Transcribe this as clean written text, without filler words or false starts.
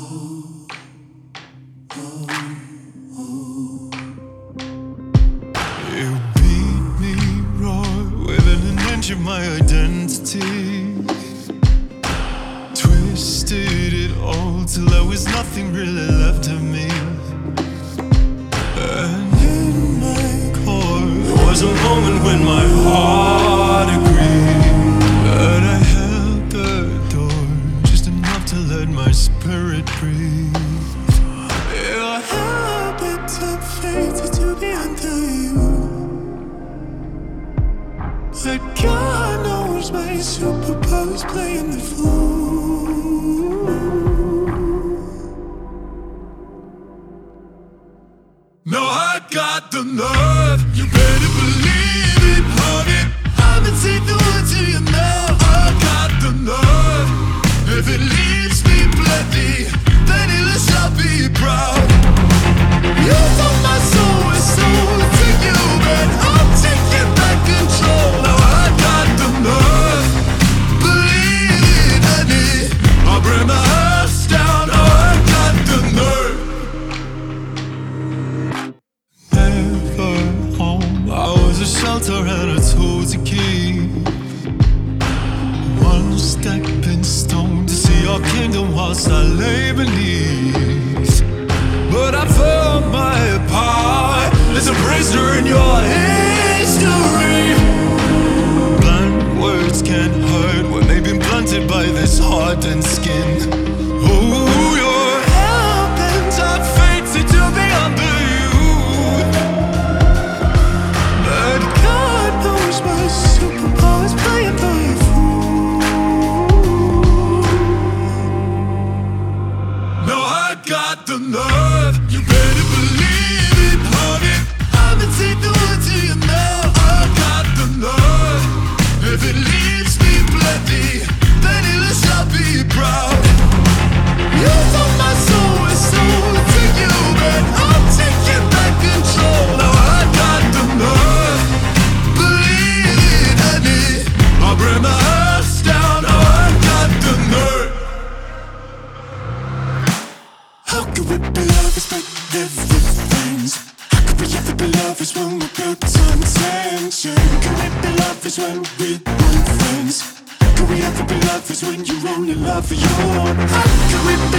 You beat me raw within an inch of my identity. Twisted it all till there was nothing really left of me. And in my core there was a moment when my heart agreed, but I held the door just enough to let my spirit breathe. Your habits are fated to be under you, but God knows my superpowers playing the fool. No, I got the nerve. You better believe it, honey. I'ma take the word to your mouth. I got the nerve. If it leaves me bloody, then it shall be proud. You took my soul and soul to you, but I'm taking back control. Now I got the nerve. Believe it, honey. I'll bring my house down. Oh, I got the nerve. Never home. I was a shelter and a tool to keep. One stepping stone to see your kingdom whilst I lay beneath. But I felt my power as a prisoner in your history. Blunt words can't hurt when they've been blunted by this hardened skin. Oh, your habits are fated to be under you, but God knows my superpowers playing by a fool. No, I got the nerve. You better believe it, honey. I'ma take the word to your mouth. I got the nerve. If it leaves me bloody, then it shall be proud. You took my soul and soul to you, but I'm taking back control. Now I got the nerve. Believe it, honey. I'll bring my house down. Oh, I got the nerve. How could we be lovers but never friends? How could we ever be lovers when we're built on tension? Can we be lovers when we weren't friends? Can we ever be lovers when you're only love for your own? How could we